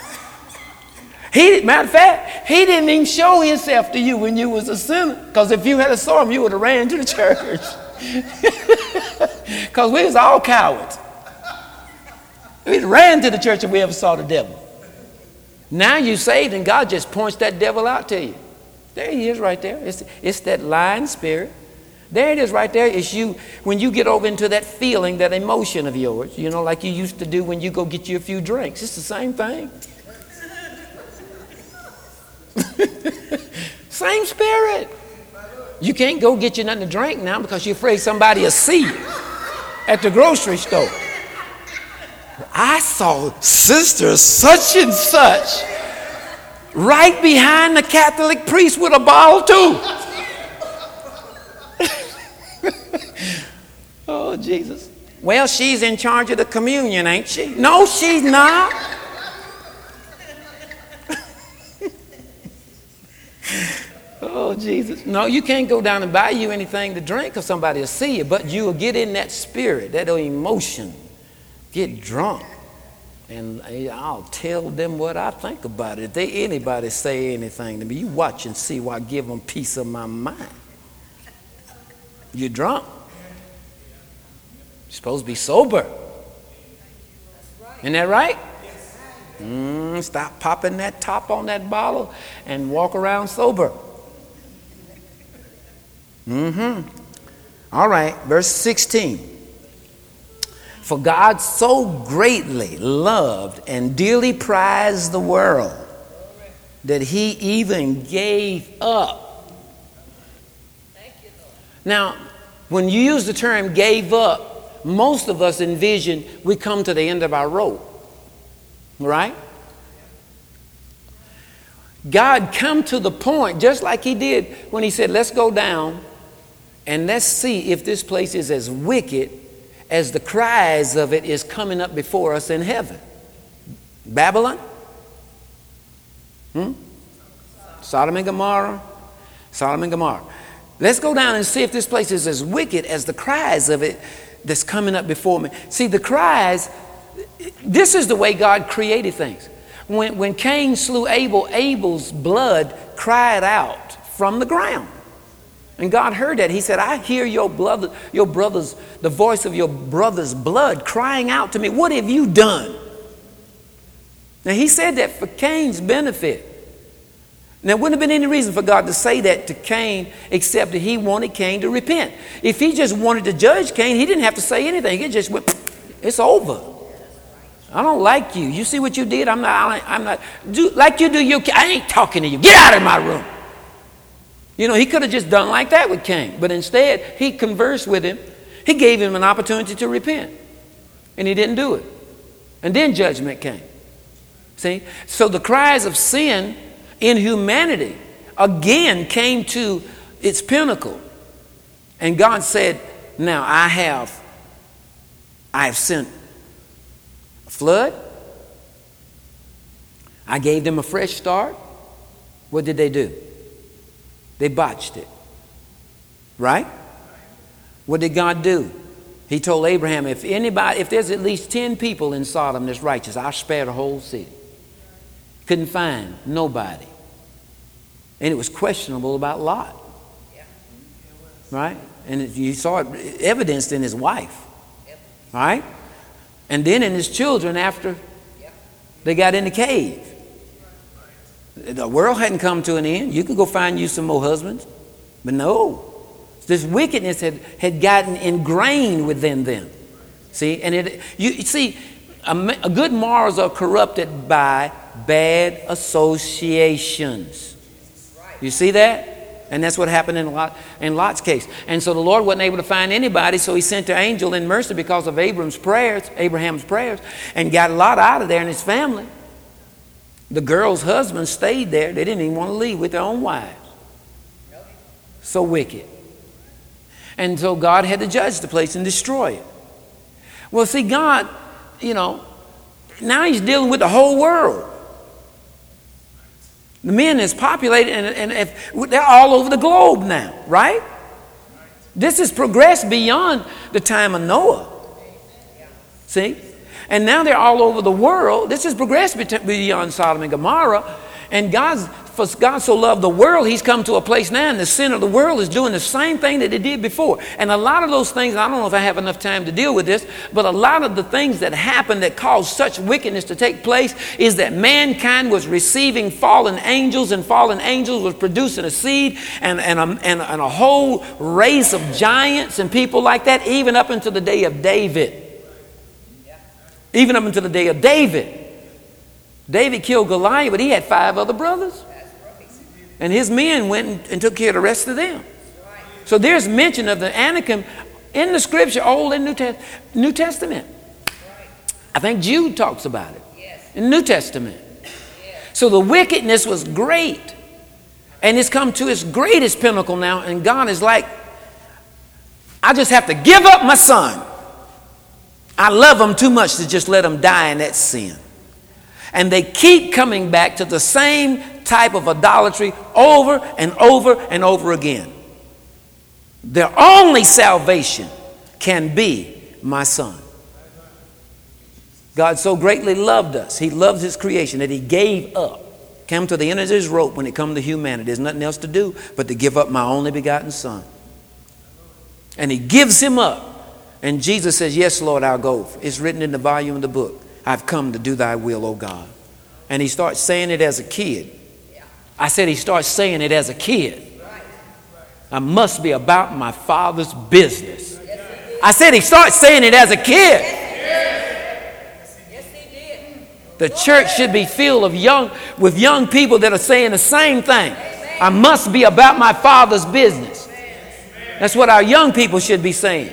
Matter of fact, he didn't even show himself to you when you was a sinner. Because if you had saw him, you would have ran to the church. Because we was all cowards. We ran to the church if we ever saw the devil. Now you saved and God just points that devil out to you. There he is right there. It's that lying spirit. There it is right there. It's you when you get over into that feeling, that emotion of yours, you know, like you used to do when you go get you a few drinks. It's the same thing. Same spirit. You can't go get you nothing to drink now because you're afraid somebody will see you at the grocery store. I saw Sister such and such right behind the Catholic priest with a bottle too. Oh, Jesus. Well, she's in charge of the communion, ain't she? No, she's not. Oh, Jesus. No, you can't go down and buy you anything to drink because somebody will see you. But you will get in that spirit, that emotion. Get drunk. And I'll tell them what I think about it. If anybody say anything to me, you watch and see why I give them peace of my mind. You're drunk. You're supposed to be sober. Isn't that right? Stop popping that top on that bottle and walk around sober. All right, verse 16. For God so greatly loved and dearly prized the world that he even gave up. Now, when you use the term gave up, most of us envision we come to the end of our rope. Right? God come to the point just like he did when he said, let's go down and let's see if this place is as wicked as the cries of it is coming up before us in heaven. Babylon? Sodom and Gomorrah? Sodom and Gomorrah. Let's go down and see if this place is as wicked as the cries of it that's coming up before me. See, the cries, this is the way God created things. When Cain slew Abel, Abel's blood cried out from the ground. And God heard that. He said, I hear the voice of your brother's blood crying out to me. What have you done? Now, he said that for Cain's benefit. Now, there wouldn't have been any reason for God to say that to Cain except that he wanted Cain to repent. If he just wanted to judge Cain, he didn't have to say anything. He just went, it's over. I don't like you. You see what you did? I'm not. Like you do your, I ain't talking to you. Get out of my room. You know, he could have just done like that with Cain. But instead, he conversed with him. He gave him an opportunity to repent. And he didn't do it. And then judgment came. See? So the cries of sin in humanity again came to its pinnacle. And God said, now I have sent a flood. I gave them a fresh start. What did they do? They botched it. Right? What did God do? He told Abraham, if there's at least 10 people in Sodom that's righteous, I'll spare the whole city. Couldn't find nobody. And it was questionable about Lot. Right? And you saw it evidenced in his wife. Right? And then in his children after they got in the cave. The world hadn't come to an end. You could go find you some more husbands. But no. This wickedness had gotten ingrained within them. See? And you see, a good morals are corrupted by bad associations. You see that? And that's what happened in Lot's case. And so the Lord wasn't able to find anybody, so he sent the angel in mercy because of Abraham's prayers, and got Lot out of there and his family. The girl's husband stayed there. They didn't even want to leave with their own wives. So wicked. And so God had to judge the place and destroy it. Well, see, God, now he's dealing with the whole world. The men is populated and they're all over the globe now, right? This has progressed beyond the time of Noah. See? And now they're all over the world. This has progressed beyond Sodom and Gomorrah. And for God so loved the world, he's come to a place now, and the sin of the world is doing the same thing that it did before. And a lot of those things, I don't know if I have enough time to deal with this, but a lot of the things that happened that caused such wickedness to take place is that mankind was receiving fallen angels, and fallen angels was producing a seed and a whole race of giants and people like that, even up until the day of David. Even up until the day of David. David killed Goliath, but he had 5 other brothers. And his men went and took care of the rest of them. So there's mention of the Anakim in the scripture, Old and New Testament. I think Jude talks about it in the New Testament. So the wickedness was great. And it's come to its greatest pinnacle now. And God is like, I just have to give up my son. I love them too much to just let them die in that sin. And they keep coming back to the same type of idolatry over and over and over again. Their only salvation can be my son. God so greatly loved us. He loves his creation that he gave up. Came to the end of his rope when it comes to humanity. There's nothing else to do but to give up my only begotten son. And he gives him up. And Jesus says, yes, Lord, I'll go. It's written in the volume of the book. I've come to do thy will, O God. And he starts saying it as a kid. I said he starts saying it as a kid. I must be about my Father's business. I said he starts saying it as a kid. The church should be filled with young people that are saying the same thing. I must be about my Father's business. That's what our young people should be saying.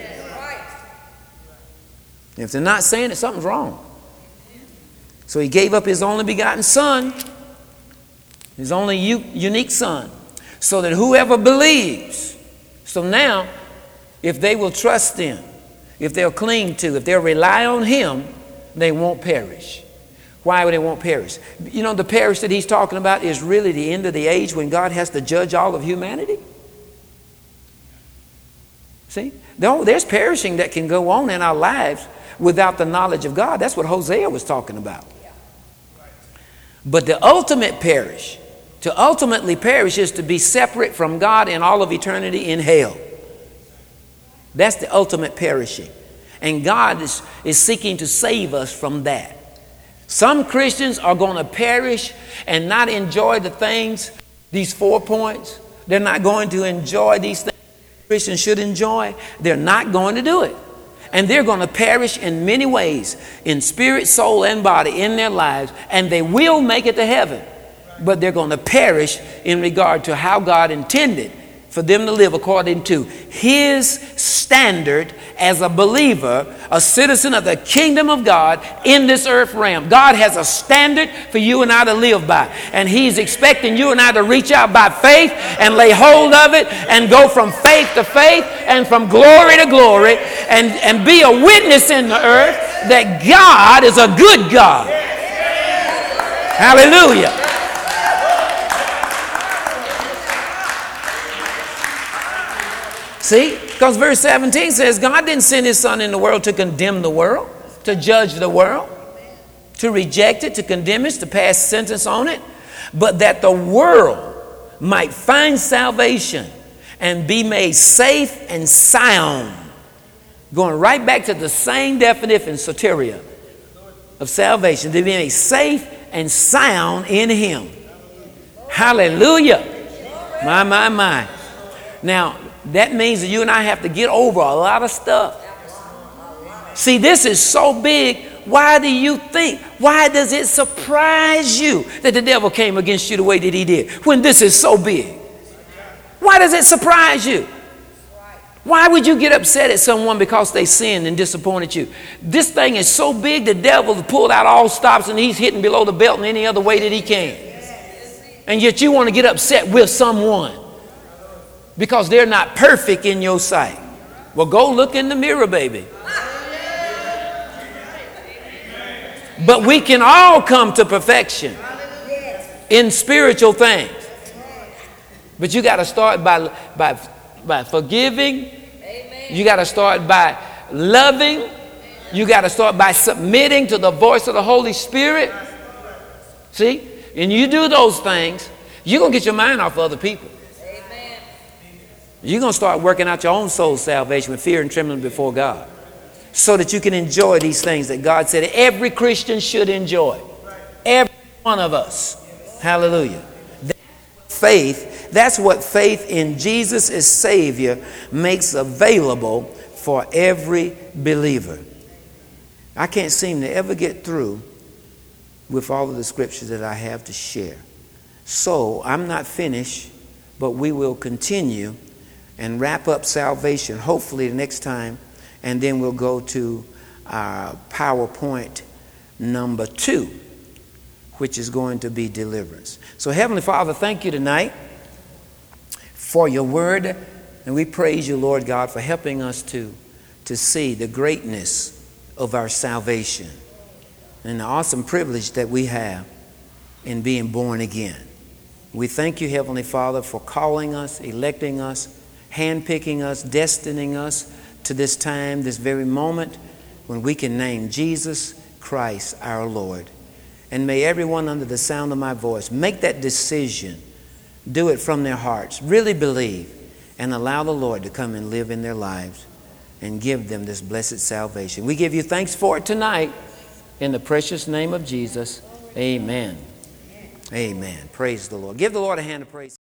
If they're not saying it, something's wrong. So he gave up his only begotten son, his only unique son, so that whoever believes. So now, if they will trust him, if they'll cling to, if they'll rely on him, they won't perish. Why would they won't perish? The perish that he's talking about is really the end of the age when God has to judge all of humanity. See? There's perishing that can go on in our lives without the knowledge of God. That's what Hosea was talking about. But the ultimate perish, to ultimately perish, is to be separate from God in all of eternity in hell. That's the ultimate perishing. And God is seeking to save us from that. Some Christians are going to perish and not enjoy the things, these 4 points. They're not going to enjoy these things Christians should enjoy. They're not going to do it. And they're going to perish in many ways, in spirit, soul, and body, in their lives. And they will make it to heaven. But they're going to perish in regard to how God intended for them to live according to his standard as a believer, a citizen of the kingdom of God in this earth realm. God has a standard for you and I to live by. And he's expecting you and I to reach out by faith and lay hold of it and go from faith to faith and from glory to glory and be a witness in the earth that God is a good God. Hallelujah. See, because verse 17 says God didn't send his son in the world to condemn the world, to judge the world, to reject it, to condemn it, to pass sentence on it, but that the world might find salvation and be made safe and sound. Going right back to the same definition, soteria, of salvation, to be made safe and sound in him. Hallelujah. My. Now, that means that you and I have to get over a lot of stuff. See, this is so big. Why do you think? Why does it surprise you that the devil came against you the way that he did when this is so big? Why does it surprise you? Why would you get upset at someone because they sinned and disappointed you? This thing is so big, the devil pulled out all stops and he's hitting below the belt in any other way that he can. And yet you want to get upset with someone because they're not perfect in your sight. Well, go look in the mirror, baby. But we can all come to perfection in spiritual things. But you got to start by forgiving. You got to start by loving. You got to start by submitting to the voice of the Holy Spirit. See? And you do those things, you're going to get your mind off of other people. You're going to start working out your own soul salvation with fear and trembling before God, so that you can enjoy these things that God said every Christian should enjoy. Every one of us. Hallelujah. That's what faith in Jesus as Savior makes available for every believer. I can't seem to ever get through with all of the scriptures that I have to share. So I'm not finished, but we will continue and wrap up salvation hopefully the next time, and then we'll go to our PowerPoint number 2, which is going to be deliverance. So Heavenly Father, thank you tonight for your word, and we praise you, Lord God, for helping us to see the greatness of our salvation and the awesome privilege that we have in being born again. We thank you, Heavenly Father, for calling us, electing us, handpicking us, destining us to this time, this very moment when we can name Jesus Christ our Lord. And may everyone under the sound of my voice make that decision, do it from their hearts, really believe, and allow the Lord to come and live in their lives and give them this blessed salvation. We give you thanks for it tonight in the precious name of Jesus. Amen. Amen. Praise the Lord. Give the Lord a hand of praise.